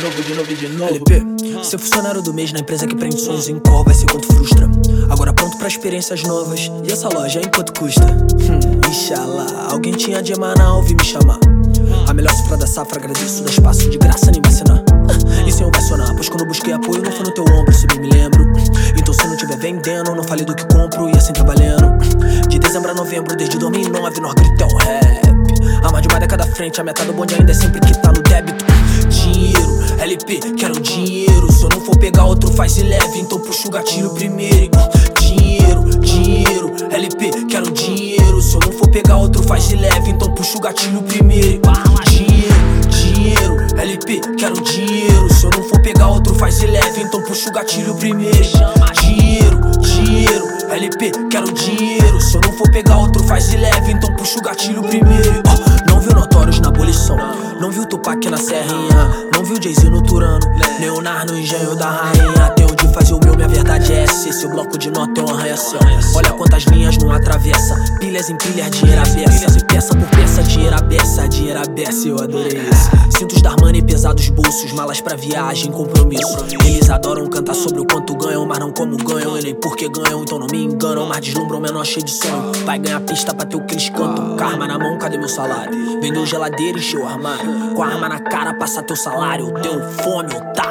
novo. LP, ser funcionário do mês na empresa que prende sonhos em cor vai ser quanto frustra. Agora pronto pra experiências novas. E essa loja, em quanto custa? Inxalá, alguém tinha de emanar, ouvi me chamar. A melhor cifra da safra, agradeço, dá espaço de graça, nem vacinar. E sem eu vacionar, pois quando busquei apoio não foi no teu ombro, se bem me lembro. Então se não tiver vendendo, não falei do que compro e assim trabalhando. De dezembro a novembro, desde 2009, nós grita um rap. Há mais de uma década à frente, a metade do bonde ainda é sempre que tá no débito. Dinheiro, LP, quero dinheiro. Se eu não for pegar outro, faz e leve, então puxa o gatilho primeiro. Dinheiro, LP, quero dinheiro. Se eu não for pegar outro, faz e leve, então puxa o gatilho primeiro. Dinheiro, LP, quero dinheiro. Se eu não for pegar outro, faz e leve, então puxa o gatilho primeiro. Dinheiro, LP, quero dinheiro. Se eu não for pegar outro, faz e leve, então puxa o gatilho primeiro. Não viu Notórios na abolição, não viu Tupac na serrinha, não viu Jay-Z no Turano, Leonardo no engenho da rainha. Tem onde fazer o meu, minha verdade é essa. Esse bloco de nota é um arranha-céu. Olha quantas linhas não atravessa, pilhas em pilhas, dinheiro à beça. Peça por peça, dinheiro à beça, eu adorei isso. Cintos da Armani, pesados bolsos, malas pra viagem, compromisso. Eles adoram cantar sobre o quanto ganham, mas não como ganham, e nem porque ganham, então não me enganam. Mas deslumbram menor cheio de sonho. Vai ganhar pista pra ter o que eles cantam. Karma na mão, cadê meu salário? Vendeu geladeira, encheu o armário. Com a arma na cara, passa teu salário. Deu fome, otário.